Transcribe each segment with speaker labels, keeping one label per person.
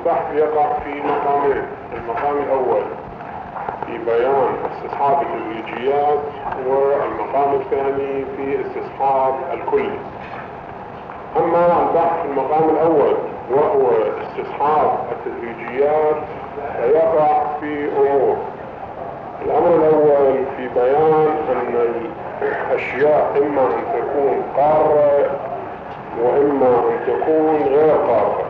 Speaker 1: البحث يقع في مقامين. المقام الأول في بيان استصحاب التدريجيات، والمقام الثاني في استصحاب الكلي. أما البحث في المقام الأول وهو استصحاب التدريجيات فيقع في أمور. الأمر الأول في بيان أن الأشياء إما أن تكون قارة وإما أن تكون غير قارة.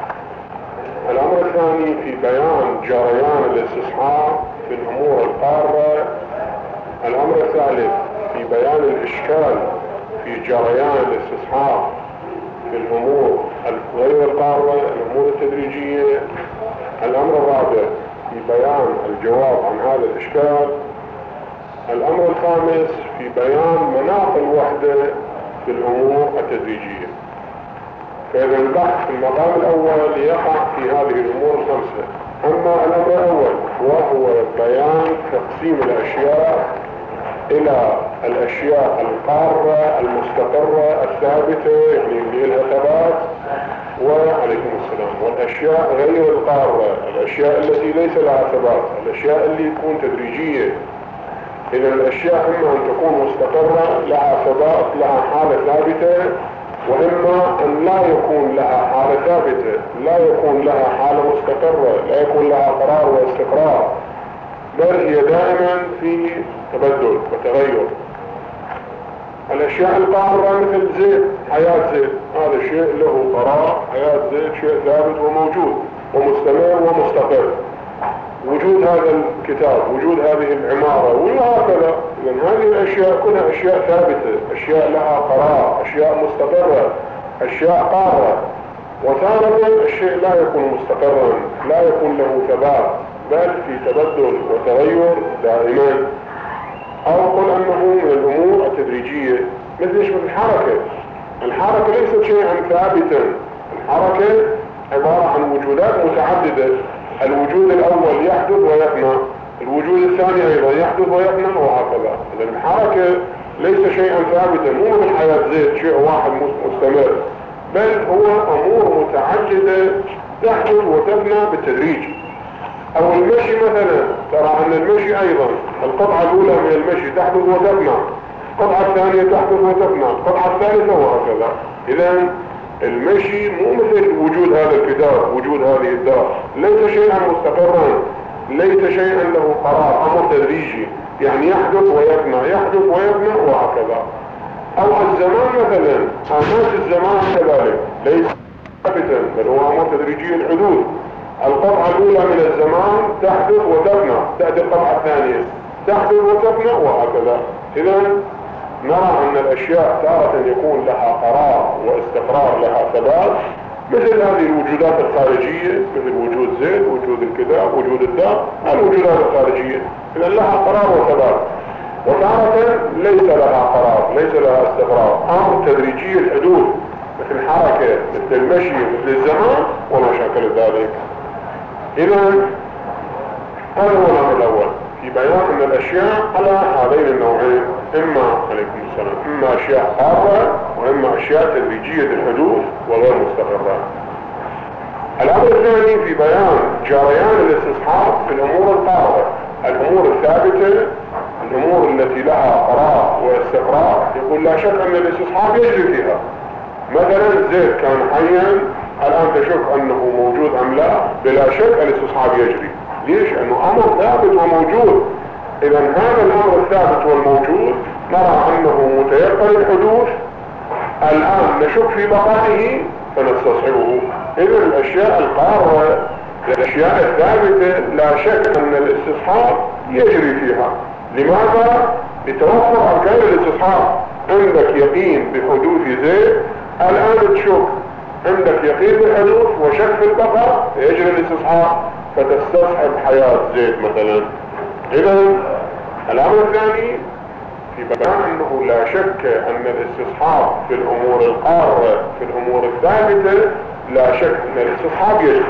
Speaker 1: الأمر الثاني في بيان جريان الاستصحاب في الأمور القارة. الأمر الثالث في بيان الإشكال في جريان الاستصحاب في الأمور غير القارة، الأمور التدريجية. الأمر الرابع في بيان الجواب عن هذا الإشكال. الأمر الخامس في بيان مناط الوحدة في الأمور التدريجية. فإذا البحث في المقام الأول يقع في هذه الأمور الخمسة. أما الأمر الأول وهو بيان تقسيم الأشياء إلى الأشياء القارة المستقرة الثابتة، يعني اللي لها ثبات، وعليكم السلام، والأشياء غير القارة، الأشياء التي ليس لها ثبات، الأشياء اللي تكون تدريجية. إذا الأشياء إما أن تكون مستقرة لها ثبات، لها حالة ثابتة، وإما أن لا يكون لها حالة ثابتة، لا يكون لها حالة مستقرة، لا يكون لها قرار واستقرار، بل هي دائما في تبدل وتغير. الأشياء القارة مثل زيت، حياة زيت، هذا شيء له قرار، حياة زيت شيء ثابت وموجود ومستمر ومستقر. وجود هذا الكتاب، وجود هذه العمارة، وهكذا. لأن هذه الأشياء كلها أشياء ثابتة، أشياء لها قرار، أشياء مستقرة، أشياء قارة. وتارة الشيء لا يكون مستقرا، لا يكون له ثبات، بل في تبدل وتغير دائما. أو قل أنه من الأمور التدريجية مثل الحركة. الحركة ليست شيئا ثابتا، الحركة عبارة عن وجودات متعددة. الوجود الأول يحدث ويفنى، الوجود الثاني أيضا يحدث ويفنى، وهكذا. إذا الحركة ليس شيئا ثابتا، مو مثل حياة زيت شيء واحد مستمر، بل هو أمور متعددة تحدث وتفنى بالتدريج. أو المشي مثلا، ترى أن المشي أيضا القطعة الأولى من المشي تحدث وتفنى، القطعة الثانية تحدث وتفنى، القطعة الثالثة، وهكذا. إذا المشي مو مثل وجود هذا الكتاب، وجود هذه الدار، ليس شيئا مستقرا، ليس شيئا له قرار، أمر تدريجي، يعني يحدث ويفنى، يحدث ويفنى، وهكذا. أو الزمان مثلا، آنات الزمان كذلك ليس ثابتا، بل هو أمر تدريجي الحدوث. القطعة الأولى من الزمان تحدث وتفنى، تأتي القطعة الثانية تحدث وتفنى، وهكذا. إذا نرى أن الأشياء تارة يكون لها قرار واستقرار، لها ثبات، مثل هذه الوجودات الخارجية، مثل وجود زيت، وجود الكتاب، وجود الدار، الوجودات الخارجية إذا لها قرار وثبات. وتارة ليس لها قرار، ليس لها استقرار، أمر تدريجي الحدوث، مثل الحركة، مثل المشي، مثل الزمان، وما شاكل ذلك. إذا هذا هو الأمر الأول في بيان أن الأشياء على هذين النوعين، إما عليكم السلام، إما أشياء قارة وإما أشياء تدريجية الحدوث وغير مستقرة. الأمر الثاني في بيان جريان الاستصحاب في الأمور القارة، الأمور الثابتة، الأمور التي لها قرار واستقرار. يقول لا شك أن الاستصحاب يجري فيها. مثلا زيت كان حيا، الآن تشك أنه موجود أم لا، بلا شك الاستصحاب يجري. ليش؟ أنه أمر ثابت وموجود. إذا هذا الأمر الثابت والموجود نرى أنه متيقن الحدوث، الآن نشك في بقائه فنستصحبه. إذا الأشياء القارة، الأشياء الثابتة، لا شك أن الاستصحاب يجري فيها. لماذا؟ لتوفر أركان الاستصحاب. عندك يقين بحدوث زيت، الآن تشك، عندك يقين بالحدوث وشك في البقاء، يجري الاستصحاب فتستصحب حياة زيت مثلا. إذا الأمر الثاني في بيان أنه لا شك أن الاستصحاب في الأمور القارة، في الأمور الثابتة، لا شك أن الاستصحاب يجري.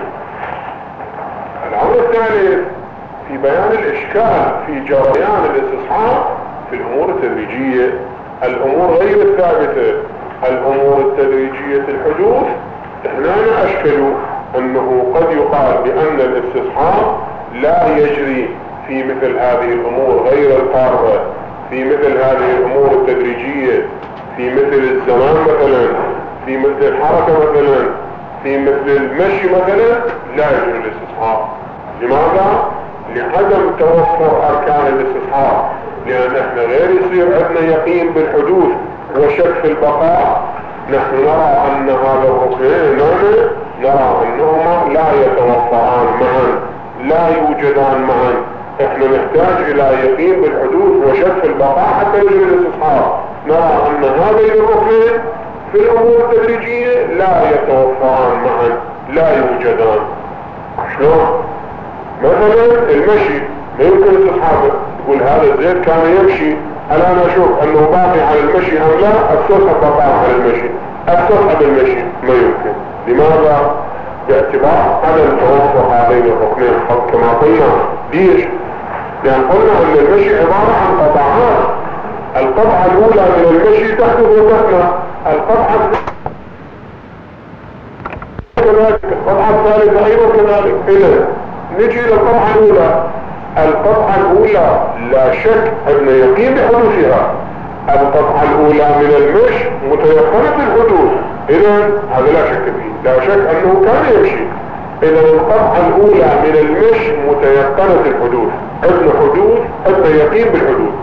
Speaker 1: الأمر الثالث في بيان الإشكال في جريان الاستصحاب في الأمور التدريجية، الأمور غير الثابتة، الأمور التدريجية الحدوث هنا أشكلوا. أنه قد يقال بأن الاستصحاب لا يجري في مثل هذه الأمور غير القارة، في مثل هذه الأمور التدريجية، في مثل الزمان مثلا، في مثل الحركة مثلا، في مثل المشي مثلا، لا يجري الاستصحاب. لماذا؟ لعدم توفر أركان الاستصحاب، لأن احنا غير يصير عندنا يقين بالحدوث وشك في البقاء. نحن نرى أن هذا الركنين نرى أنهما لا يتوفران معا، لا يوجدان معا. احنا نحتاج إلى يقين بالحدوث وشك في البقاء حتى يجري الاستصحاب. نرى أن هذين الركنين في الأمور التدريجية لا يتوفران معا، لا يوجدان. شلون؟ مثلا المشي ما يمكن استصحابه. تقول هذا الزيت كان يمشي، الآن أشوف أنه باقي على المشي أم لا، استصحب بقاء على المشي، استصحب المشي. ما يمكن. لماذا؟ باعتبار عدم توفر هذين الركنين كما قلنا. ليش؟ لأن قلنا أن المشي عبارة عن قطعات. القطعة الأولى من المشي تحدث وتفنى، القطعة كذلك، القطعة الثالثة أيضا كذلك. إذا نجي للقطعة الأولى. القطعة الأولى لا شك أن يقين بحدوثها. القطعة الأولى من المشي متيقنة الحدوث، إذا هذا لا شك فيه، لا شك أنه كان يمشي. إذا القطعة الأولى من المشي متيقنة الحدوث، عندنا حدوث، عندنا يقين بالحدوث.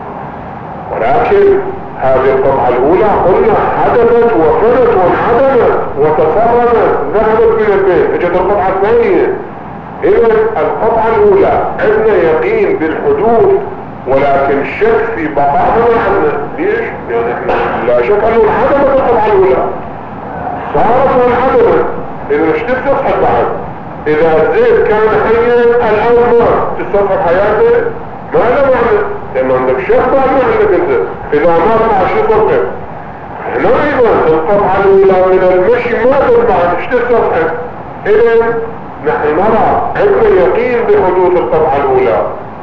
Speaker 1: ولكن هذه القطعة الأولى قلنا حدثت وفنت وانعدمت وتصرمت، ذهبت من البيت، اجت القطعة الثانية. إذا القطعة الأولى عندنا يقين بالحدوث ولكن شك في بقائها عندنا. ليش؟ يعني احنا لا شك أنه انعدمت القطعة الأولى، صارت وانعدمت. إذا ايش تستصحب بعد؟ إذا زيد كان حيا الآن ما تستصحب حياته، ما له معنى، لأن عندك شك بعد ما عندك انت. إذا ما طلع شو تصحب؟ هنا أيضا القطعة الأولى من المشي ما تطلع، ايش تستصحب؟ إذا نحن نرى عندنا يقين بحدوث القطعة الأولى.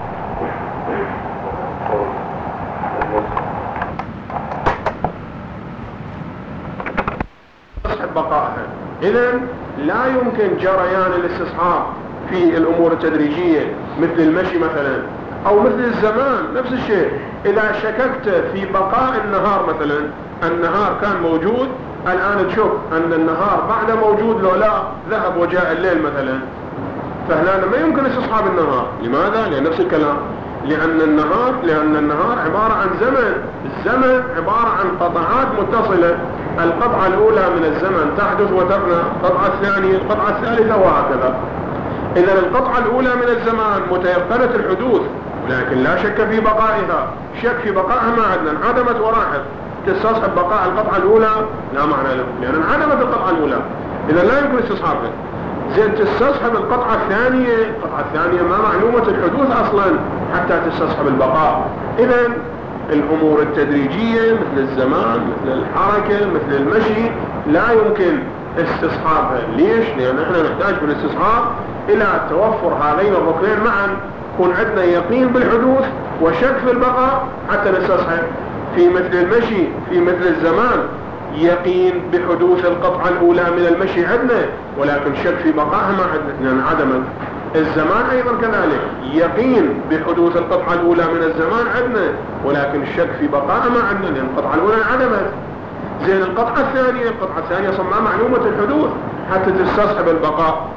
Speaker 1: بقائها. إذا لا يمكن جريان الاستصحاب في الأمور التدريجية مثل المشي مثلا، أو مثل الزمان نفس الشيء. إذا شككت في بقاء النهار مثلا، النهار كان موجود، الآن تشوف أن النهار بعد موجود لو لا ذهب وجاء الليل مثلا، فهنا ما يمكن استصحاب النهار. لماذا؟ لأن نفس الكلام، لأن النهار عبارة عن زمن. الزمن عبارة عن قطعات متصلة، القطعة الأولى من الزمن تحدث وتفنى، القطعة الثانية، القطعة الثالثة، وهكذا. إذا القطعة الأولى من الزمان متيقنة الحدوث لكن لا شك في بقائها. شك في بقائها ما عندنا، انعدمت وراحت. تستصحب بقاء القطعة الأولى؟ لا معنى له، لأن انعدمت القطعة الأولى، إذا لا يمكن استصحابها. زين تستصحب القطعة الثانية، القطعة الثانية ما معلومة الحدوث أصلا حتى تستصحب البقاء. إذا الأمور التدريجية مثل الزمان، مثل الحركة، مثل المشي، لا يمكن استصحابها. ليش؟ لأن احنا نحتاج في الاستصحاب إلى توفر هذين الركنين معا، يكون عندنا يقين بالحدوث وشك في البقاء حتى نستصحب. في مثل المشي، في مثل الزمان، يقين بحدوث القطعة الأولى من المشي عندنا، ولكن شك في بقائها ما عندنا لأن عدمت. الزمان أيضا كذلك، يقين بحدوث القطعة الأولى من الزمان عندنا، ولكن الشك في بقائها ما عندنا لأن القطعة الأولى انعدمت. زين القطعة الثانية صمام معلومة الحدوث حتى تستصحب البقاء.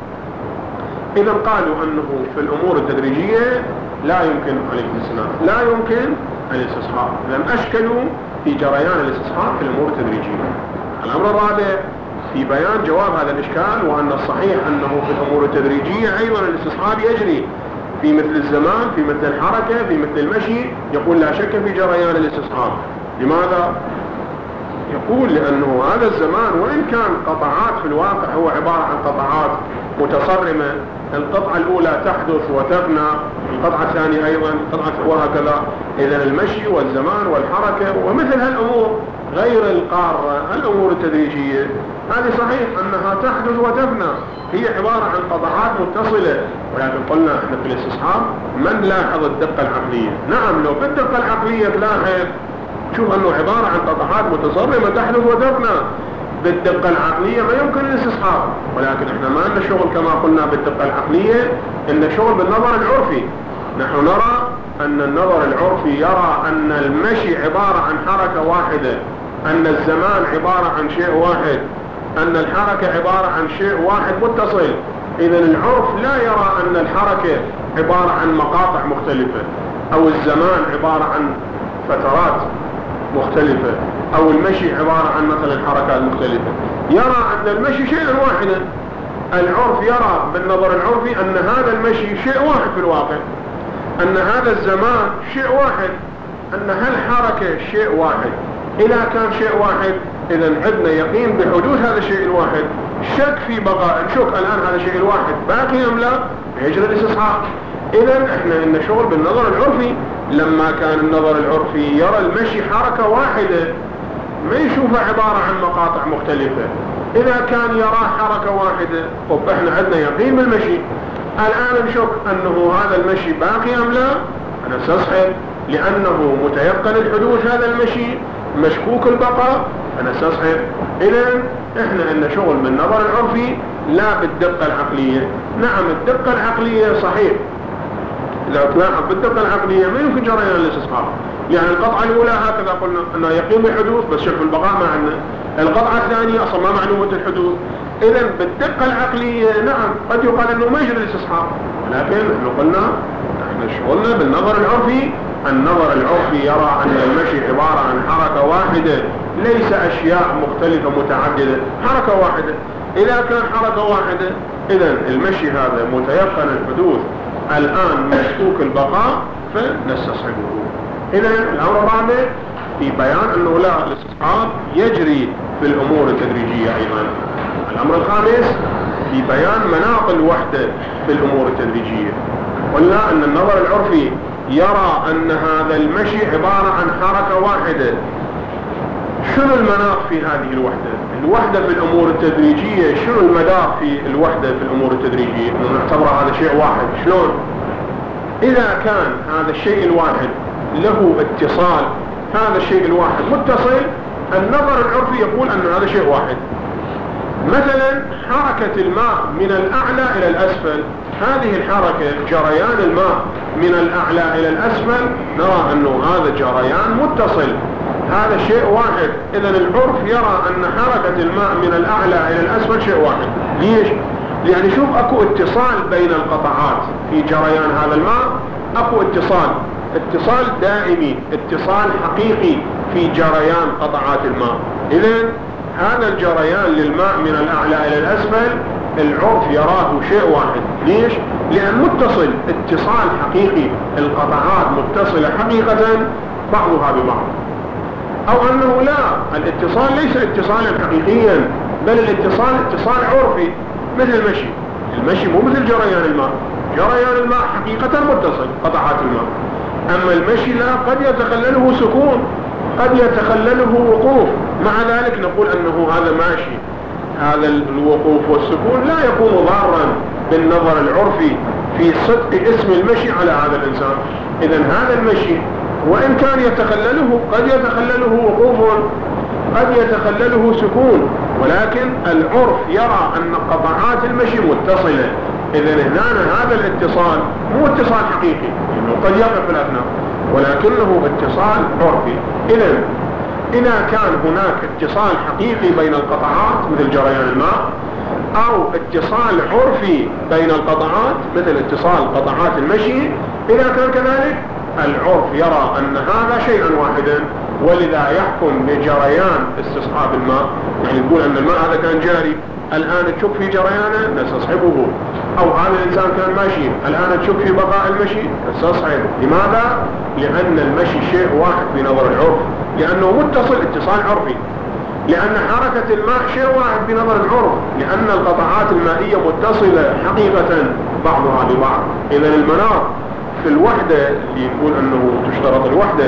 Speaker 1: إذا قالوا أنه في الأمور التدريجية لا يمكن عليه السلام، لا يمكن الاستصحاب، لم أشكلوا في جريان الاستصحاب في الأمور التدريجية. الأمر الرابع في بيان جواب هذا الإشكال، وأن الصحيح أنه في الأمور التدريجية أيضا الاستصحاب يجري في مثل الزمان، في مثل الحركة، في مثل المشي. يقول لا شك في جريان الاستصحاب. لماذا؟ يقول لأنه هذا الزمان وإن كان قطعات في الواقع هو عبارة عن قطعات متصرمة، القطعة الأولى تحدث وتفنى، القطعة الثانية أيضا، وهكذا. إذا المشي والزمان والحركة ومثل هالأمور غير القارة، الأمور التدريجية هذه صحيح أنها تحدث وتفنى، هي عبارة عن قطعات متصلة. ولكن قلنا احنا في الاستصحاب من لاحظ الدقة العقلية؟ نعم، لو بالدقة العقلية تلاحظ تشوف أنه عبارة عن قطعات متصرمة تحدث وتفنى. بالدقة العقلية ما يمكن الاستصحاب، ولكن احنا ما لنا شغل كما قلنا بالدقة العقلية، إن شغل بالنظر العرفي. نحن نرى أن النظر العرفي يرى أن المشي عبارة عن حركة واحدة، أن الزمان عبارة عن شيء واحد، أن الحركة عبارة عن شيء واحد متصل. إذن العرف لا يرى أن الحركة عبارة عن مقاطع مختلفة، أو الزمان عبارة عن فترات مختلفة، أو المشي عبارة عن مثلا حركات مختلفة. يرى أن المشي شيء واحد. العرف يرى بالنظر العرفي أن هذا المشي شيء واحد في الواقع، أن هذا الزمان شيء واحد، أن هالحركة شيء واحد. إذا كان شيء واحد إذن عندنا يقين بحدوث هذا الشيء الواحد، شك في بقاء، نشك الآن هذا الشيء الواحد باقي أم لا، يجري الاستصحاب. إذن احنا إن شغل بالنظر العرفي. لما كان النظر العرفي يرى المشي حركة واحدة، ما يشوفها عبارة عن مقاطع مختلفة. إذا كان يرى حركة واحدة، طب احنا عندنا يقين بالمشي. الآن نشك أنه هذا المشي باقي أم لا، أنا استصحب لأنه متيقن الحدوث هذا المشي، مشكوك البقاء، أنا استصحب. إذن احنا إن شغل بالنظر العرفي لا بالدقة العقلية. نعم الدقة العقلية صحيح، إذا تلاحظ بالدقة العقلية ما يمكن جريان الاستصحاب. يعني القطعة الأولى هكذا قلنا أنه يقين بالحدوث بس شك البقاء ما عندنا. القطعة الثانية أصلا ما معلومة الحدوث. إذن بالدقة العقلية نعم قد يقال أنه ما يجري الاستصحاب، لكن نحن قلنا احنا شغلنا بالنظر العرفي. النظر العرفي يرى أن المشي عبارة عن حركة واحدة، ليس أشياء مختلفة متعددة، حركة واحدة. إذا كان حركة واحدة إذن المشي هذا متيقن الحدوث، الآن مشكوك البقاء، فنستصحبه. إذن الأمر الرابع في بيان أنه لا، الاستصحاب يجري في الأمور التدريجية أيضا. الأمر الخامس في بيان مناط الوحدة في الأمور التدريجية. قلنا أن النظر العرفي يرى أن هذا المشي عبارة عن حركة واحدة. شنو المناط في هذه الوحدة؟ الوحدة في الأمور التدريجية، شنو المدار في الوحدة في الأمور التدريجية؟ نعتبر هذا شيء واحد. شلون؟ إذا كان هذا الشيء الواحد له اتصال، هذا الشيء الواحد متصل، النظر العرفي يقول أن هذا شيء واحد. مثلا حركة الماء من الأعلى إلى الأسفل، هذه الحركة جريان الماء من الأعلى إلى الأسفل، نرى أنه هذا جريان متصل، هذا شيء واحد. إذن العرف يرى أن حركة الماء من الأعلى إلى الأسفل شيء واحد. ليش؟ يعني شوف أكو اتصال بين القطعات في جريان هذا الماء، أكو اتصال دائمي، اتصال حقيقي في جريان قطعات الماء. إذن هذا الجريان للماء من الأعلى إلى الأسفل العرف يراه شيء واحد. ليش؟ لأن متصل، اتصال حقيقي، القطعات متصلة حقيقة بعضها ببعض. أو أنه لا، الاتصال ليس اتصالا حقيقيا، بل الاتصال اتصال عرفي مثل المشي مو مثل جريان الماء. جريان الماء حقيقة متصل قطعات الماء، أما المشي لا، قد يتخلله سكون، قد يتخلله وقوف. مع ذلك نقول أنه هذا ماشي. هذا الوقوف والسكون لا يكون ضارا بالنظر العرفي في صدق اسم المشي على هذا الإنسان. إذن هذا المشي وإن كان يتخلله، قد يتخلله وقوف، قد يتخلله سكون، ولكن العرف يرى أن قطعات المشي متصلة. إذن هنا هذا الاتصال مو اتصال حقيقي، إنه قد يقع في الأثناء، ولكنه اتصال عرفي. إذن إذا كان هناك اتصال حقيقي بين القطعات مثل جريان الماء، أو اتصال عرفي بين القطعات مثل اتصال قطعات المشي، إذا كان كذلك العرف يرى أن هذا شيئا واحدا، ولذا يحكم بجريان استصحاب الماء. يعني يقول أن الماء هذا كان جاري، الآن تشك في جريانه نستصحبه. أو هذا الإنسان كان ماشي، الآن تشك في بقاء المشي نستصحب. لماذا؟ لأن المشي شيء واحد في نظر العرف، لأنه متصل اتصال عرفي. لأن حركة الماء شيء واحد في نظر العرف، لأن القطعات المائية متصلة حقيقة بعضها ببعض. إذن المناط في الوحدة اللي يقول أنه تشترط الوحدة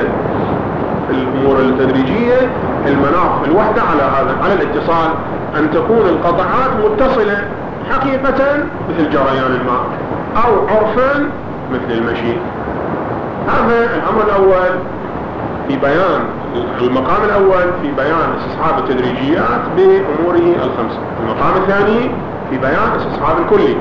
Speaker 1: في الأمور التدريجية، المناط في الوحدة على هذا، على الاتصال، أن تكون القطعات متصلة حقيقة مثل جريان الماء، أو عرفا مثل المشي. هذا الأمر الأول في بيان المقام الأول في بيان استصحاب التدريجيات بأموره الخمسة، المقام الثاني في بيان استصحاب الكلي.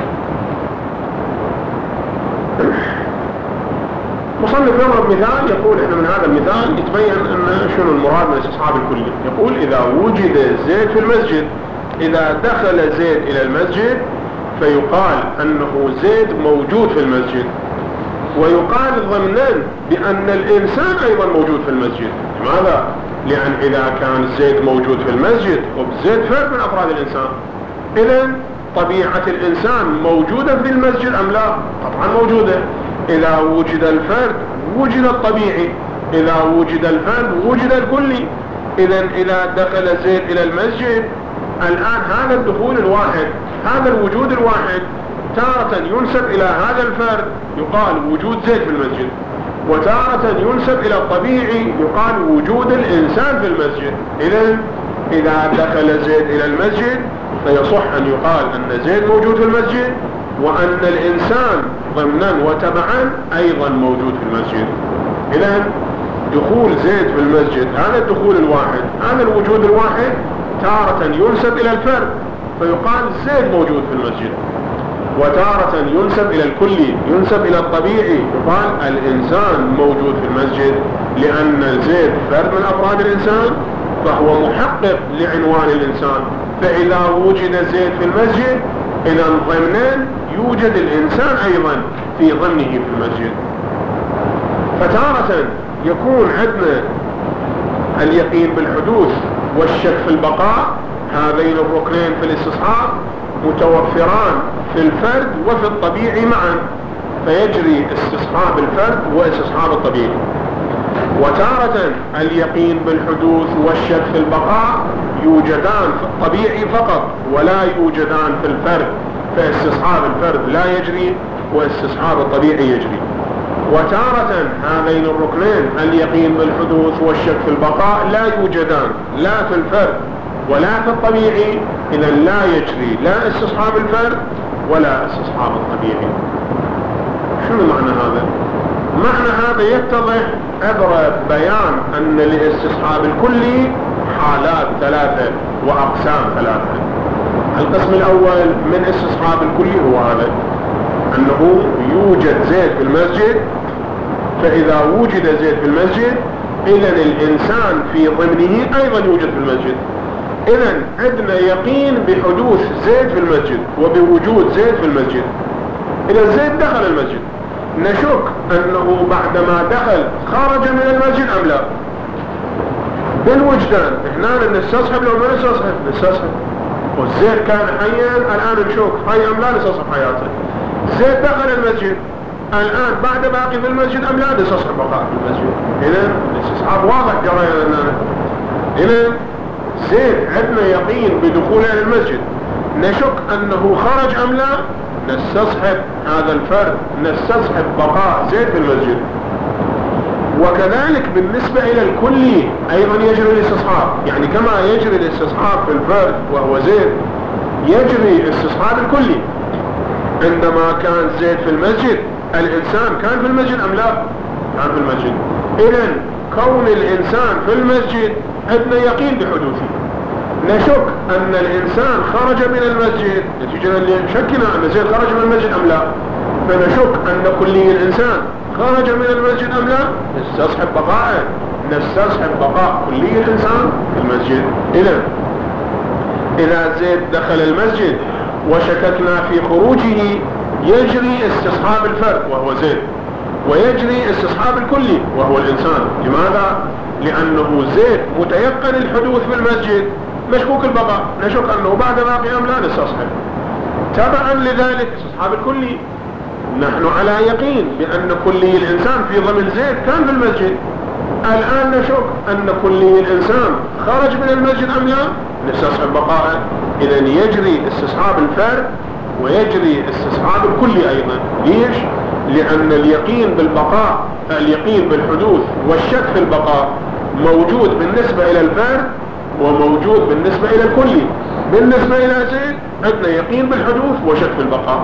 Speaker 1: مصنف يضرب مثال يقول إحنا من هذا المثال يتبين أن شنو المراد من استصحاب الكلي. يقول إذا وجد زيد في المسجد، إذا دخل زيد إلى المسجد فيقال أنه زيد موجود في المسجد، ويقال ضمنا بأن الإنسان أيضا موجود في المسجد. لماذا؟ لأن إذا كان زيد موجود في المسجد وزيد فرد من أفراد الإنسان، إذن طبيعة الإنسان موجودة في المسجد أم لا؟ طبعا موجودة. إذا وجد الفرد وجد الطبيعي، إذا وجد الفرد وجد الكلي. إذن إذا دخل زيد إلى المسجد الآن هذا الدخول الواحد، هذا الوجود الواحد تارة ينسب إلى هذا الفرد يقال وجود زيد في المسجد، وتارة ينسب إلى الطبيعي يقال وجود الإنسان في المسجد. إذا دخل زيد إلى المسجد فيصح أن يقال أن زيد موجود في المسجد، وأن الإنسان ضمنا وتبعا أيضا موجود في المسجد. إذن دخول زيد في المسجد، هذا الدخول الواحد، هذا الوجود الواحد تارة ينسب إلى الفرد فيقال زيد موجود في المسجد، وتارة ينسب إلى الكلي، ينسب إلى الطبيعي يقال الإنسان موجود في المسجد، لأن زيد فرد من أفراد الإنسان فهو محقق لعنوان الإنسان. فإذا وجد زيد في المسجد إذا ضمنا يوجد الإنسان أيضا في ضمنه في المسجد. فتارة يكون عندنا اليقين بالحدوث والشك في البقاء، هذين الركنين في الاستصحاب متوفران في الفرد وفي الطبيعي معا، فيجري استصحاب الفرد واستصحاب الطبيعي. وتارة اليقين بالحدوث والشك في البقاء يوجدان في الطبيعي فقط ولا يوجدان في الفرد، فاستصحاب الفرد لا يجري واستصحاب الطبيعي يجري. وتارة هذين الركنين اليقين بالحدوث والشك في البقاء لا يوجدان لا في الفرد ولا في الطبيعي، إذا لا يجري لا استصحاب الفرد ولا استصحاب الطبيعي. شنو معنى هذا؟ معنى هذا يتضح عبر بيان أن لاستصحاب الكلي حالات ثلاثة وأقسام ثلاثة. القسم الأول من استصحاب الكلي هو هذا، أنه يوجد زيد في المسجد، فإذا وجد زيد في المسجد إذن الإنسان في ضمنه أيضا يوجد في المسجد. إذن عندنا يقين بحدوث زيد في المسجد وبوجود زيد في المسجد. إذا زيد دخل المسجد نشك أنه بعدما دخل خرج من المسجد أم لا. بالوجدان إحنا نستصحب لو ما نستصحب. والزيد كان حيا الآن نشوف حي أم لا نستصحب حياته. زيد دخل المسجد الآن بعد باقي في المسجد أم لا نستصحب بقاء في المسجد. إذن الاستصحاب واضح جرى لنا. إذن زيد عندنا يقين بدخوله إلى المسجد، نشك أنه خرج أم لا نستصحب هذا الفرد، نستصحب بقاء زيد في المسجد. وكذلك بالنسبة إلى الكلي أيضا يجري الاستصحاب، يعني كما يجري الاستصحاب في الفرد وهو زيد يجري استصحاب الكلي. عندما كان زيد في المسجد الإنسان كان في المسجد أم لا؟ كان في المسجد. إذن كون الإنسان في المسجد عندنا يقين بحدوثه. نشك أن الإنسان خرج من المسجد نتيجة لشكنا أن زيد خرج من المسجد أم لا، فنشك أن كلي الإنسان خرج من المسجد أم لا، نستصحب بقاءه، نستصحب بقاء كلي الإنسان في المسجد. إذا زيد دخل المسجد وشككنا في خروجه يجري استصحاب الفرد وهو زيد، ويجري استصحاب الكلي وهو الإنسان. لماذا؟ لأنه زيد متيقن الحدوث في المسجد مشكوك البقاء، نشك أنه بعد باقي أم لا نستصحب. تبعا لذلك استصحاب الكلي نحن على يقين بأن كلي الإنسان في ضمن زيد كان في المسجد، الآن نشك أن كلي الإنسان خرج من المسجد أم لا نستصحب بقاءه. إذن يجري استصحاب الفرد ويجري استصحاب الكلي أيضا. ليش؟ لأن اليقين بالبقاء، اليقين بالحدوث والشك في البقاء موجود بالنسبة إلى الفرد وموجود بالنسبة إلى الكلي. بالنسبة إلى زيد عندنا يقين بالحدوث وشك في البقاء،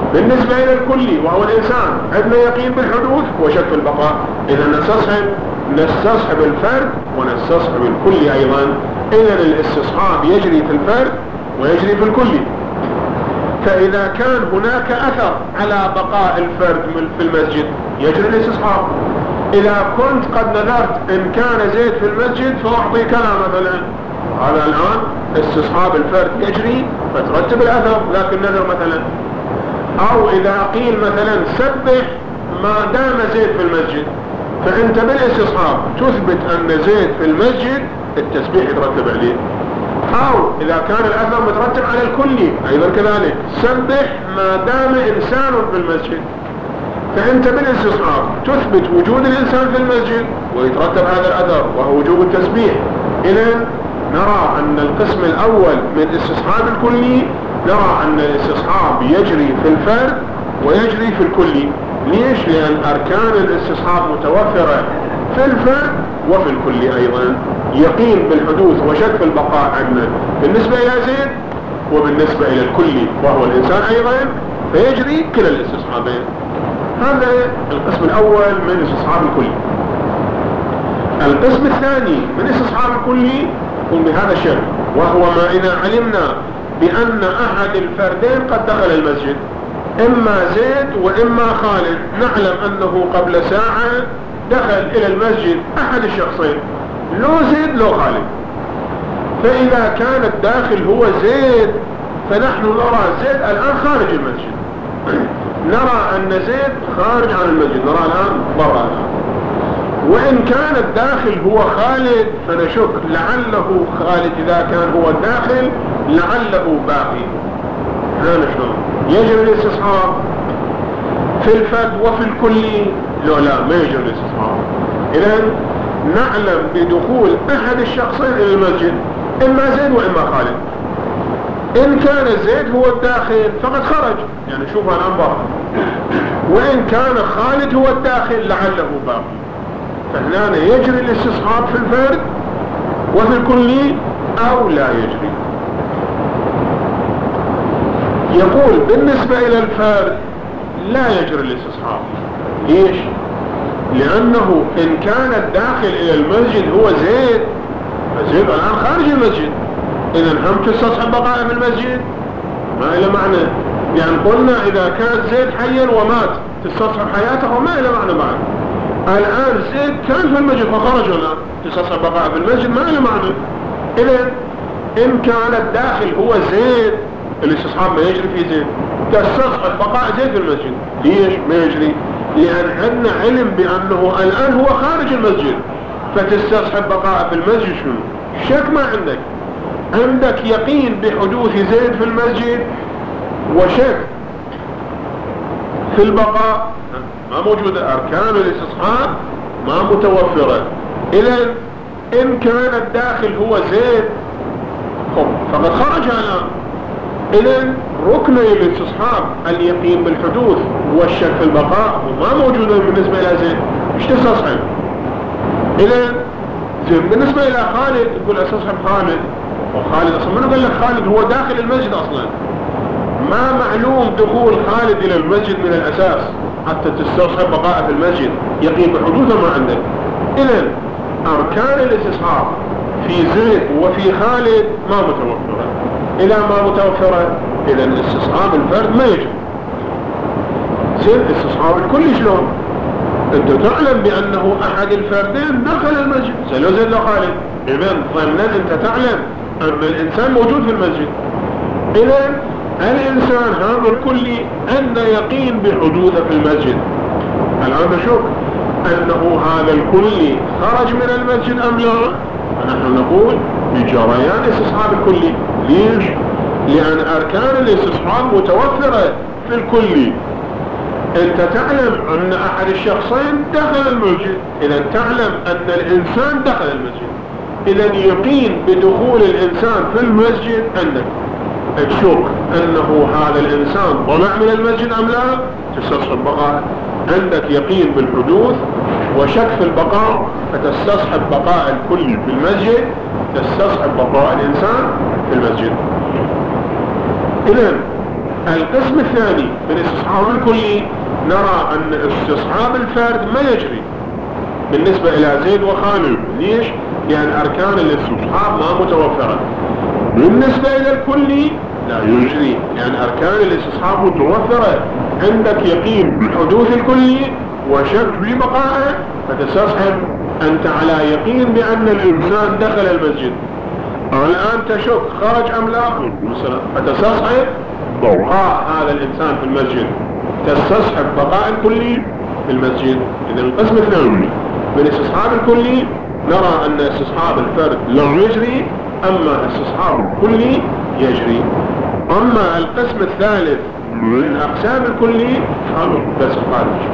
Speaker 1: بالنسبة إلى الكلي وهو الإنسان عندنا يقين بالحدوث وشك في البقاء. إذا
Speaker 2: نستصحب الفرد ونستصحب الكلي أيضا. إذن الاستصحاب يجري في الفرد ويجري في الكلي. فإذا كان هناك أثر على بقاء الفرد في المسجد يجري الاستصحاب. إذا كنت قد نذرت إن كان زيد في المسجد فأعطي كذا مثلا، هذا الآن استصحاب الفرد يجري فترتب الأثر لكن نذر مثلا. أو إذا قيل مثلا سبح ما دام زيد في المسجد، فأنت بالاستصحاب تثبت أن زيد في المسجد، التسبيح يترتب عليه. أو إذا كان الأثر مترتب على الكلي أيضا كذلك، سبح ما دام إنسان في المسجد، فأنت بالاستصحاب تثبت وجود الإنسان في المسجد ويترتب هذا الأثر وهو وجوب التسبيح. إذن نرى أن القسم الأول من استصحاب الكلي، نرى أن الاستصحاب يجري في الفرد ويجري في الكلي. ليش؟ لأن أركان الاستصحاب متوفرة في الفرد وفي الكلي أيضا. يقين بالحدوث وشك في البقاء عنه بالنسبة إلى زيد وبالنسبة إلى الكلي وهو الإنسان أيضا، فيجري كلا الاستصحابين. هذا القسم الأول من استصحاب الكلي. القسم الثاني من استصحاب الكلي هو بهذا الشكل، وهو ما إذا علمنا بأن أحد الفردين قد دخل المسجد، إما زيد وإما خالد، نعلم أنه قبل ساعة دخل إلى المسجد أحد الشخصين، لو زيد لو خالد. فإذا كان الداخل هو زيد فنحن نرى زيد الآن خارج المسجد، نرى أن زيد خارج عن المسجد، نرى الآن برا الآن. وإن كان الداخل هو خالد فنشك لعله خالد إذا كان هو الداخل لعله باقي. هذا شلون يجري الاستصحاب في الفرد وفي الكلي؟ لا ما يجري الاستصحاب. إذن نعلم بدخول أحد الشخصين إلى المسجد، إما زيد وإما خالد. إن كان زيد هو الداخل فقد خرج، يعني شوف الآن برا. وإن كان خالد هو الداخل لعله باقي. فهنا يجري الاستصحاب في الفرد وفي الكلي أو لا يجري. يقول بالنسبة إلى الفرد لا يجري الاستصحاب. ليش؟ لأنه إن كان الداخل إلى المسجد هو زيد، فزيد الآن خارج المسجد، إذن هم تستصحب بقاء في المسجد؟ ما إلى معنى. يعني قلنا إذا كان زيد حيا ومات تستصحب حياته، ما إلى معنى بعد. الآن زيد كان في المسجد فخرج الآن تستصحب بقاء في المسجد، ما إلى معنى. إذن إن كان الداخل هو زيد الاستصحاب ما يجري في زيد، تستصحب بقاء زيد في المسجد. ليش ما يجري؟ لأن عندنا علم بأنه الآن هو خارج المسجد، فتستصحب بقاء في المسجد. شنو شك ما عندك؟ عندك يقين بحدوث زيد في المسجد وشك في البقاء، ما موجودة. أركان الاستصحاب ما متوفرة. إذن إن كان الداخل هو زيد فقد خرج الآن. إذن ركن الاستصحاب اليقين بالحدوث والشك في البقاء وما موجودة بالنسبة إلى زيد، مش تستصحب. إذن بالنسبة إلى خالد يقول استصحب خالد، وخالد أصلا من قال لك خالد هو داخل المسجد أصلا، ما معلوم دخول خالد إلى المسجد من الأساس حتى تستصحب بقاء في المسجد. يقين بحدوثه ما عندك. إذن أركان الاستصحاب في زيد وفي خالد ما متوفرة. إذا ما متوفرة إذن استصحاب الفرد ما يجب. زين استصحاب الكل شلون؟ أنت تعلم بأنه أحد الفردين دخل المسجد، لو زيد لو خالد، إذن ظنا أنت تعلم أن الإنسان موجود في المسجد. إذن الإنسان هذا الكلي عنده يقين بحدوثه في المسجد. الآن نشوف أنه هذا الكلي خرج من المسجد أم لا؟ نحن نقول بجريان استصحاب الكلي. ليش؟ لأن أركان الاستصحاب متوفرة في الكلي. أنت تعلم أن أحد الشخصين دخل المسجد، إذا تعلم أن الإنسان دخل المسجد، إذا يقين بدخول الإنسان في المسجد عندك. تشك أنه هذا الإنسان طلع من المسجد أم لا، تستصحب بقاء. عندك يقين بالحدوث وشك في البقاء، فتستصحب بقاء الكل في المسجد، تستصحب بقاء الإنسان في المسجد. إذن القسم الثاني من استصحاب الكلي نرى أن استصحاب الفرد ما يجري. بالنسبة إلى زيد وخالد. ليش؟ لأن أركان الاستصحاب ما متوفرة. بالنسبة إلى الكلي لا يجري، لأن أركان الاستصحاب متوفرة. عندك يقين بحدوث الكلي وشك في بقائه، فتستصحب أنت على يقين بأن الإنسان دخل المسجد. الآن تشك خرج أم لا، فتستصحب بقاء هذا الإنسان في المسجد، تستصحب بقاء الكلي في المسجد. إذا القسم الثاني من استصحاب الكلي نرى أن استصحاب الفرد لا يجري، أما استصحاب الكلي يجري. أما القسم الثالث من أقسام الكلي هذا القسم خارج.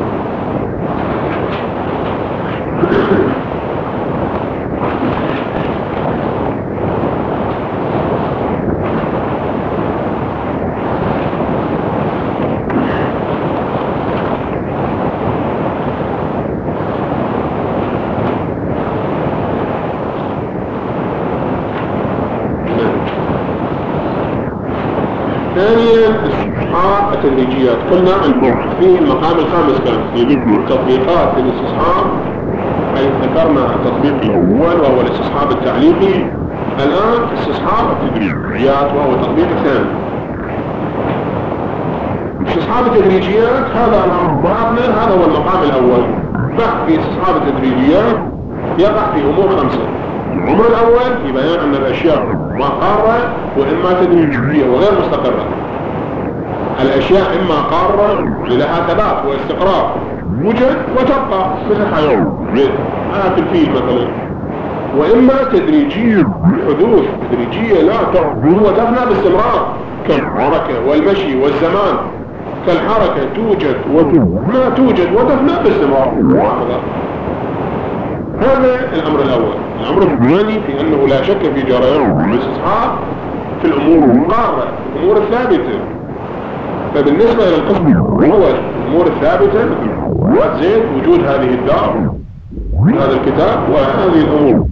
Speaker 2: ثانيا استصحاب التدريجيات. قلنا في المقام الخامس كان في تطبيقات الاستصحاب، حيث ذكرنا التطبيق الأول وهو الاستصحاب التعليقي. الآن استصحاب التدريجيات وهو التطبيق الثاني. استصحاب التدريجيات هذا بعضنا، هذا هو المقام الأول. بحث في استصحاب التدريجيات يقع في أمور خمسة. الأمر الأول في بيان أن الأشياء ما قارة وإما تدريجية وغير مستقرة. الأشياء إما قارة لها ثبات واستقرار، وجد وتبقى مثل حياة الفيل مثلا، وإما تدريجية بحدوث، تدريجية لا تحدث وتفنى باستمرار، كالحركة والمشي والزمان. كالحركة توجد وما توجد وتفنى باستمرار. هذا الأمر الأول. الأمر الثاني في أنه لا شك في جريان الاستصحاب في الأمور القارة، الأمور الثابتة. فبالنسبة إلى القسم الأول الأمور الثابتة مثل زيد، وجود هذه الدار، هذا الكتاب، وهذه الأمور.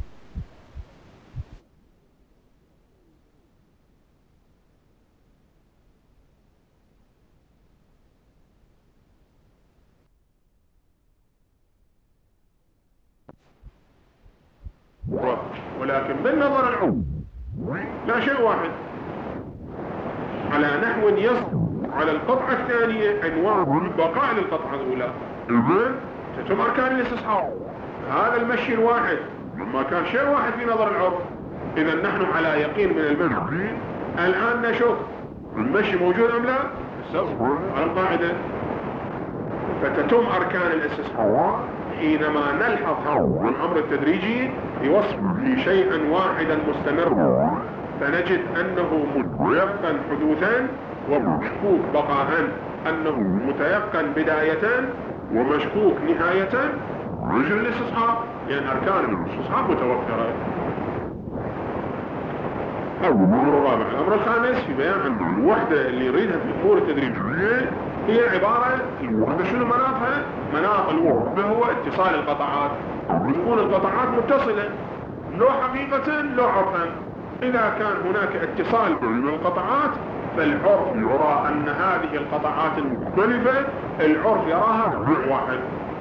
Speaker 2: ولكن بالنظر العام لا شيء واحد، على نحو يصدق على القطعة الثانية عنوان بقاء للقطعة الأولى. إذن تتم أركان الاستصحاب. هذا المشي الواحد ما كان شيء واحد في نظر العرف، إذا نحن على يقين من المشي. الآن نشوف المشي موجود أم لا على القاعدة. فتتم أركان الاستصحاب حينما نلحظ الأمر التدريجي يوصف شيئا واحدا مستمر، فنجد أنه متيقن حدوثا ومشكوك بقاء، أنه متيقن بداية ومشكوك نهاية. رجل الاستصحاب لأن أركان الاستصحاب متوفرة. الأمر الرابع. الأمر الخامس في بيان أن الوحدة اللي يريدها في الأمور التدريجية هي عبارة الوحدة شنو مناطها؟ مناط الوحدة هو اتصال القطعات، تكون القطعات متصلة لو حقيقة لو عرفا. إذا كان هناك اتصال بين القطعات فالعرف يرى أن هذه القطعات المختلفة العرف يراها واحد.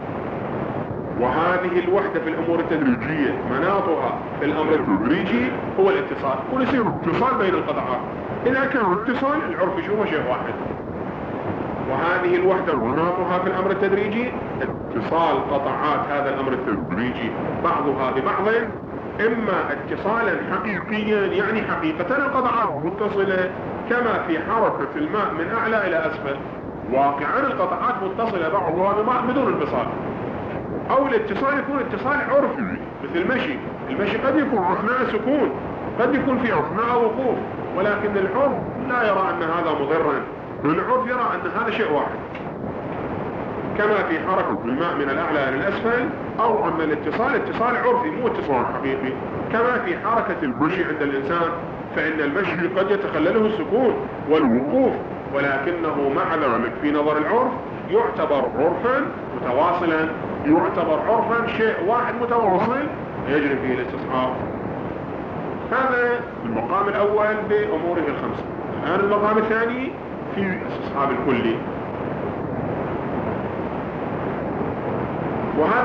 Speaker 2: وهذه الوحدة في الأمور التدريجية مناطها في الأمر التدريجي هو الاتصال، ويصير اتصال بين القطعات. إذا كان اتصال العرف يشوفه شيء واحد. وهذه الوحدة مناطها في الأمر التدريجي اتصال قطعات هذا الأمر التدريجي بعضها ببعض، إما اتصالا حقيقيا يعني حقيقة القطعات متصلة كما في حركة الماء من أعلى إلى أسفل، واقعا القطعات متصلة بعضها ببعض بدون انفصال. أو الاتصال يكون اتصال عرفي مثل المشي. المشي قد يكون أثناء سكون، قد يكون في أثناء وقوف، ولكن العرف لا يرى أن هذا مضرا، العرف يرى أن هذا شيء واحد. كما في حركة الماء من الأعلى إلى الأسفل، أو أن الاتصال اتصال عرفي مو اتصال حقيقي. كما في حركة المشي عند الإنسان، فإن المشي قد يتخلله السكون والوقوف، ولكنه مع ذلك في نظر العرف يعتبر عرفا متواصلا، يعتبر عرفا شيء واحد متواصل يجري فيه الاستصحاب. هذا المقام الأول بأموره الخمسة. الآن المقام الثاني في الاستصحاب الكلي، وهذا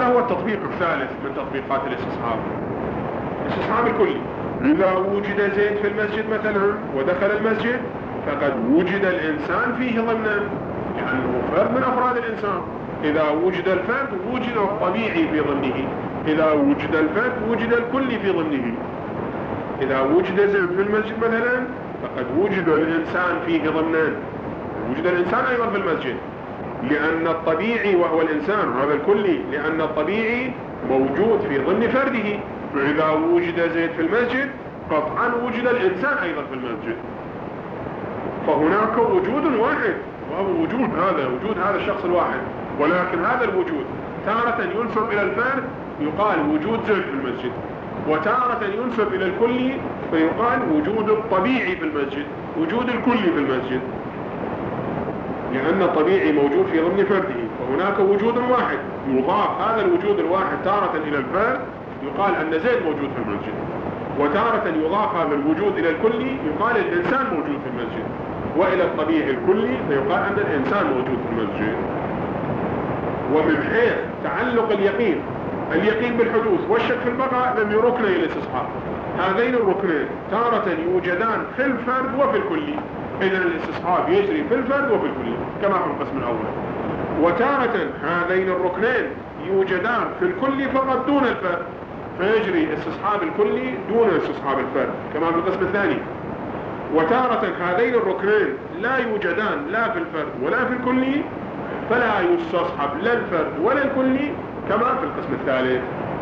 Speaker 2: هذا هو التطبيق الثالث من تطبيقات الاستصحاب. الاستصحاب الكلي: إذا وجد زيد في المسجد مثلا ودخل المسجد فقد وجد الإنسان فيه ضمنا، لأنه فرد من أفراد الإنسان. إذا وجد الفرد وجد الطبيعي في ضمنه، إذا وجد الفرد وجد الكل في ضمنه. إذا وجد زيد في المسجد مثلا فقد وجد الإنسان فيه ضمنا، وجد الإنسان أيضا في المسجد، لأن الطبيعي وهو الإنسان هذا الكلي، لأن الطبيعي موجود في ضمن فرده. فإذا وجد زيد في المسجد قطعا وجد الإنسان أيضا في المسجد. فهناك وجود واحد وهو وجود هذا الشخص الواحد، ولكن هذا الوجود تارة ينسب إلى الفرد يقال وجود زيد في المسجد، وتارة ينسب إلى الكل فيقال وجود الطبيعي في المسجد، وجود الكل في المسجد، لأن الطبيعي موجود في ضمن فرده. فهناك وجود واحد يضاف هذا الوجود الواحد تارة إلى الفرد يقال أن زيد موجود في المسجد، وتارة يضاف هذا الوجود إلى الكل يقال الإنسان موجود في المسجد، وإلى الطبيعي الكلي فيقال أن الإنسان موجود في المسجد. ومن حيث تعلق اليقين بالحدوث والشك في البقاء لم يركن إلى الاستصحاب. هذين الركنين تارة يوجدان في الفرد وفي الكل، إذن الاستصحاب يجري في الفرد وفي الكل كما في القسم الأول. وتارة هذين الركنين يوجدان في الكل فقط دون الفرد، فيجري استصحاب الكل دون استصحاب الفرد كما في القسم الثاني. وتارة هذين الركنين لا يوجدان لا في الفرد ولا في الكل، فلا يستصحب لا الفرد ولا الكل كما في القسم الثالث.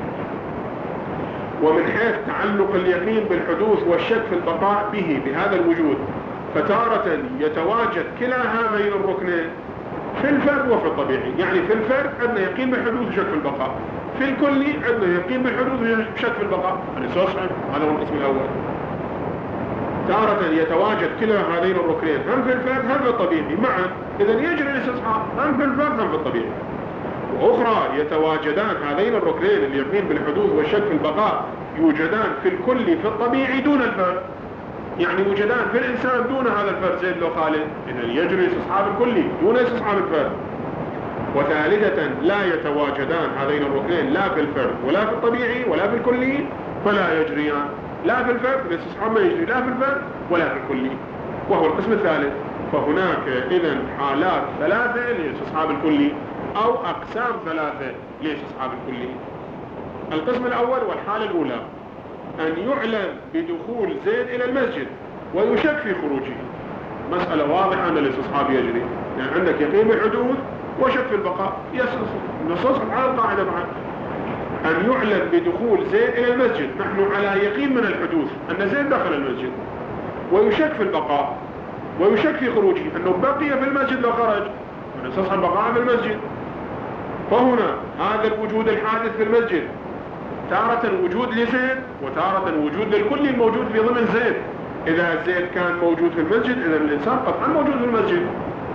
Speaker 2: ومن حيث تعلق اليقين بالحدوث والشك في البقاء به بهذا الوجود، فتارة يتواجد كلا هذين الركنين في الفرد وفي الطبيعي. يعني في الفرد عندنا يقين بالحدوث وشك في البقاء، في الكل عندنا يقين بالحدوث وشك في البقاء. هذا هو القسم الأول. تارة يتواجد كلا هذين الركنين هم في الفرد هم في الطبيعي معا، إذن يجري الاستصحاب هم في الفرد هم في الطبيعي. وأخرى يتواجدان هذين الركنين اليقين بالحدوث والشك في البقاء يوجدان في الكل في الطبيعي دون الفرد، يعني يوجدان في الإنسان دون هذا الفرد زيد لو خالد، إذن يجري استصحاب الكلي دون استصحاب الفرد. وثالثة لا يتواجدان هذين الركنين لا في الفرد ولا في الطبيعي ولا في الكلي، فلا يجريان لا في الفرد، الاستصحاب ما يجري لا في الفرد ولا في الكلي، وهو القسم الثالث. فهناك إذن حالات ثلاثة لاستصحاب الكلي أو أقسام ثلاثة لاستصحاب الكلي. القسم الأول والحالة الأولى أن يعلم بدخول زيد إلى المسجد ويشك في خروجه. مسألة واضحة أن الاستصحاب يجري، يعني عندك يقين بالحدوث وشك في البقاء، نستصحب على القاعدة معا. أن يعلم بدخول زيد إلى المسجد، نحن على يقين من الحدوث أن زيد دخل المسجد، ويشك في البقاء ويشك في خروجه أنه بقي في المسجد لو خرج، ونستصحب البقاء في المسجد. فهنا هذا الوجود الحادث في المسجد تارة وجود لزيد وتارة وجود للكل الموجود في ضمن زيد. إذا زيد كان موجود في المسجد إذا الإنسان قطعا موجود في المسجد.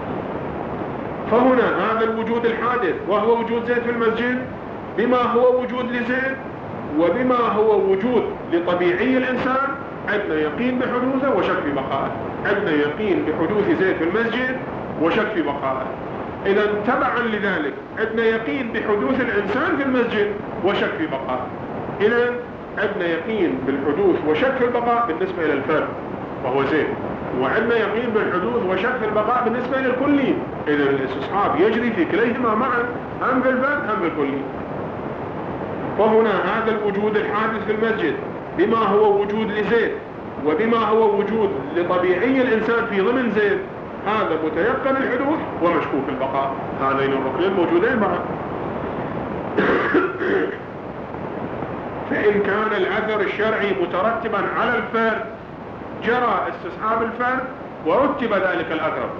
Speaker 2: فهنا هذا الوجود الحادث وهو وجود زيد في المسجد بما هو وجود لزيد وبما هو وجود لطبيعي الإنسان، عندنا يقين بحدوثه وشك في بقائه. عندنا يقين بحدوث زيد في المسجد وشك في بقائه. إذا تبعا لذلك عندنا يقين بحدوث الإنسان في المسجد وشك في بقائه. إذا عندنا يقين بالحدوث وشك في البقاء بالنسبة إلى الفرد وهو زيد، وعندنا يقين بالحدوث وشك في البقاء بالنسبة إلى الكلي. إذا الاستصحاب يجري في كليهما معا، هم في الفرد هم في الكلي. فهنا هذا الوجود الحادث في المسجد بما هو وجود لزيد وبما هو وجود لطبيعي الإنسان في ضمن زيد، هذا متيقن الحدوث ومشكوك البقاء. هذين الركنين موجودين معا. فإن كان الأثر الشرعي مترتبا على الفرد جرى استصحاب الفرد ورتب ذلك الأثر.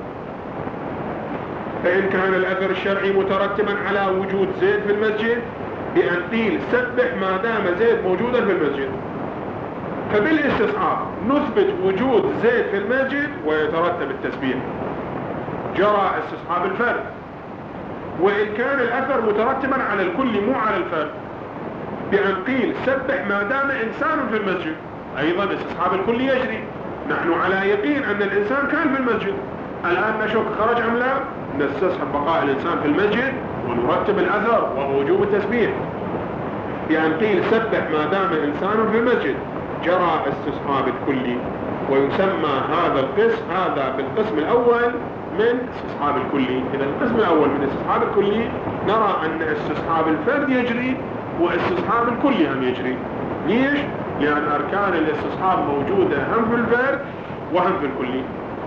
Speaker 2: فإن كان الأثر الشرعي مترتبا على وجود زيد في المسجد بأن قيل سبح ما دام زيد موجودا في المسجد، فبالاستصحاب نثبت وجود زيد في المسجد ويترتب التسبيح، جرى استصحاب الفرد. وإن كان الأثر مترتبا على الكل مو على الفرد بأن قيل سبح ما دام إنسان في المسجد، أيضا استصحاب الكل يجري. نحن على يقين أن الإنسان كان في المسجد، الآن نشك خرج أم لا؟ نستصحب بقاء الإنسان في المسجد ونرتب الأثر وهو وجوب التسبيح، بأن قيل سبح ما دام إنسان في المسجد، جرى استصحاب الكلي، ويسمى هذا القسم، هذا بالقسم الأول من استصحاب الكلي. إذا القسم الأول من استصحاب الكلي نرى أن استصحاب الفرد يجري واستصحاب الكلي هم يجري. ليش؟ لأن أركان الاستصحاب موجودة هم في الفرد وهم في الكلي.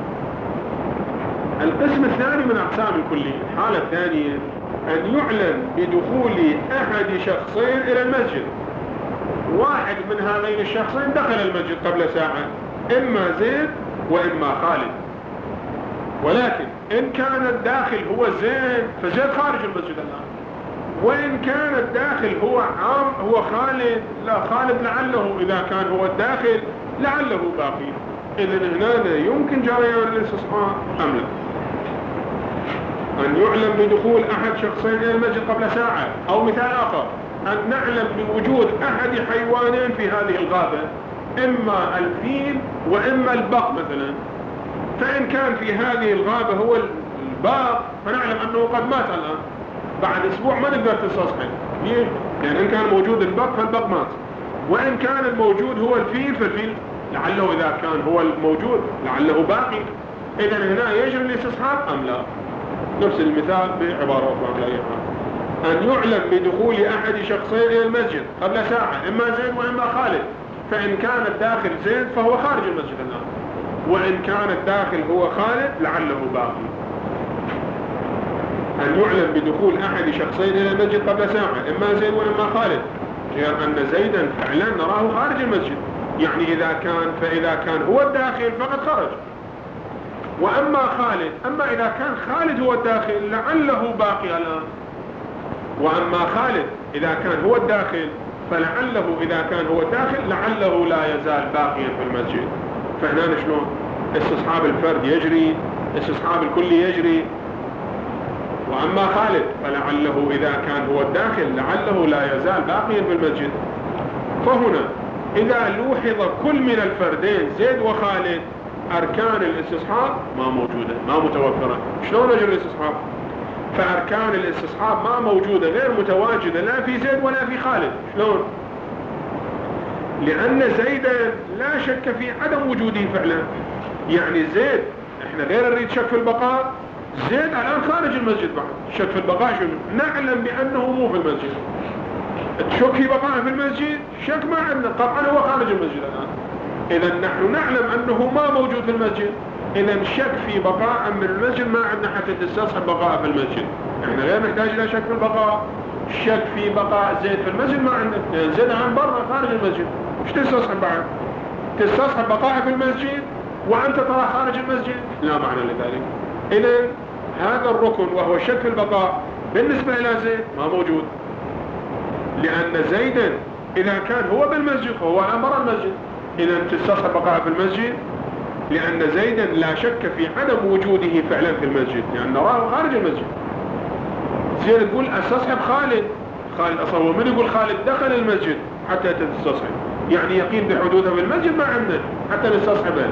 Speaker 2: القسم الثاني من أقسام الكلي، الحالة الثانية أن يعلن بدخول أحد شخصين إلى المسجد، واحد من هذين الشخصين دخل المسجد قبل ساعة، إما زيد وإما خالد، ولكن إن كان الداخل هو زيد فزيد خارج المسجد الآن، وإن كان الداخل هو خالد، لا خالد لعله إذا كان هو الداخل لعله باقي. إذن هنا يمكن جريان الاستصحاب أم لا؟ أن يعلم بدخول أحد شخصين إلى المسجد قبل ساعة، أو مثال آخر أن نعلم بوجود أحد حيوانين في هذه الغابة، إما الفيل وإما البق مثلا، فإن كان في هذه الغابة هو الباق فنعلم أنه قد مات الآن، بعد أسبوع ما نقدر نستصحب. ليه؟ لأن إن كان موجود البق فالبق مات، وإن كان الموجود هو الفيل فالفيل لعله إذا كان هو الموجود لعله باقي. إذا هنا يجري الاستصحاب أم لا؟ نفس المثال بعبارة أخرى. لا يفهم. أن يعلم بدخول أحد شخصين إلى المسجد قبل ساعة، إما زيد وإما خالد، فإن كان الداخل زيد فهو خارج المسجد الآن، وإن كان الداخل هو خالد لعله باقي. أن يعلم بدخول أحد شخصين إلى المسجد قبل ساعة، إما زيد وإما خالد، غير أن زيدا فعلا نراه خارج المسجد، يعني فإذا كان هو الداخل فقد خرج. وأما خالد، أما إذا كان خالد هو الداخل لعله باقي الآن. وأما خالد إذا كان هو الداخل فلعله إذا كان هو الداخل لعله لا يزال باقيا في المسجد. فهنا شلون؟ استصحاب الفرد يجري، استصحاب الكلي يجري. وأما خالد فلعله إذا كان هو الداخل لعله لا يزال باقيا في المسجد. فهنا إذا لوحظ كل من الفردين زيد وخالد أركان الاستصحاب ما موجودة، ما متوفرة. شلون يجري الاستصحاب؟ فأركان الاستصحاب ما موجودة، غير متواجدة لا في زيد ولا في خالد. شلون؟ لأن زيدا لا شك في عدم وجوده فعلا. يعني زيد احنا غير نريد شك في البقاء، زيد الآن خارج المسجد بعد. شك في البقاء شنو؟ نعلم بأنه مو في المسجد. تشك في بقائه في المسجد؟ شك ما عندنا، قطعا هو خارج المسجد الآن. إذا نحن نعلم أنه ما موجود في المسجد، إذا شك في بقاء من المسجد ما عندنا حتى تستصحب بقاء في المسجد. احنا غير نحتاج إلى شك في البقاء. شك في بقاء زيد في المسجد ما عندنا، يعني زيد عن برا خارج المسجد، ايش تستصحب بعد؟ تستصحب بقاء في المسجد وأنت ترى خارج المسجد؟ لا معنى لذلك. إذا هذا الركن وهو الشك في البقاء بالنسبة إلى زيد ما موجود، لأن زيدا إذا كان هو بالمسجد فهو الآن برا المسجد، إذا تستصحب بقاء في المسجد، لأن زيدا لا شك في عدم وجوده فعلا في المسجد، لأن نراه خارج المسجد. زين تقول استصحب خالد أصلا من يقول خالد دخل المسجد حتى تستصحب، يعني يقين بحدوثه في المسجد ما عندنا حتى نستصحبه.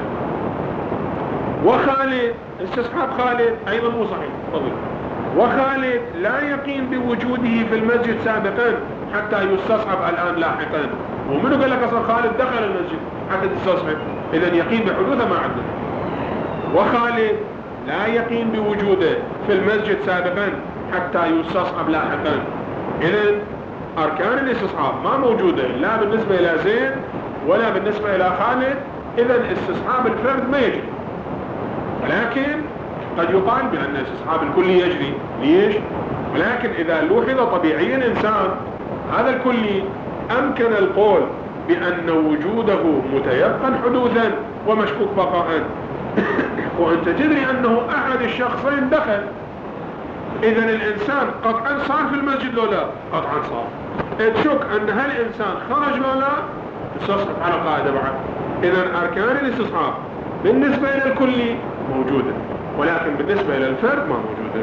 Speaker 2: وخالد استصحاب خالد أيضا مو صحيح. تفضل. وخالد لا يقين بوجوده في المسجد سابقا حتى يستصحب الآن لاحقا. ومنو قال لك أصلا خالد دخل المسجد حتى تستصحب؟ إذن يقين بحدوثه ما عندنا. وخالد لا يقين بوجوده في المسجد سابقا حتى يستصحب لاحقا. إذن أركان الاستصحاب ما موجودة لا بالنسبة إلى زيد ولا بالنسبة إلى خالد. إذن استصحاب الفرد ما يجري، ولكن قد يقال بأن استصحاب الكلي يجري. ليش؟ ولكن إذا لوحظ طبيعي الإنسان هذا الكلي أمكن القول بأن وجوده متيقن حدوثا ومشكوك بقاء، وأنت تدري أنه أحد الشخصين دخل، إذن الإنسان قطعا صار في المسجد لو لا؟ قطعا صار. تشك أن هل الإنسان خرج لو لا؟ تستصحب على قاعدة بعد. إذن أركان الاستصحاب بالنسبة إلى الكلي موجودة، ولكن بالنسبة إلى الفرد ما موجودة.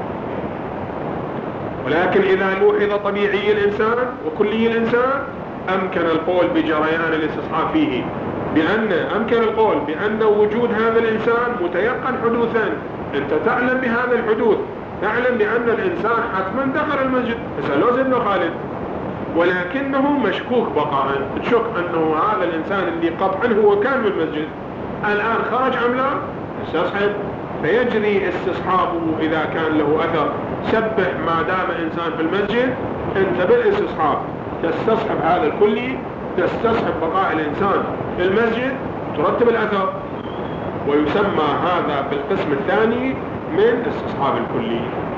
Speaker 2: ولكن إذا لوحظ طبيعي الإنسان وكلي الإنسان أمكن القول بجريان الاستصحاب فيه، أمكن القول بأن وجود هذا الإنسان متيقن حدوثا انت تعلم بهذا الحدوث، تعلم بأن الإنسان حتما دخل المسجد، سألوه ابن خالد، ولكنه مشكوك بقاء، تشك أنه هذا الإنسان اللي قطعا هو كان في المسجد الآن خرج أم لا، استصحب، فيجري استصحابه إذا كان له أثر. سبح ما دام إنسان في المسجد، أنت بالاستصحاب تستصحب هذا الكلي، تستصحب بقاء الإنسان في المسجد، ترتب الأثر، ويسمى هذا في القسم الثاني من استصحاب الكلي.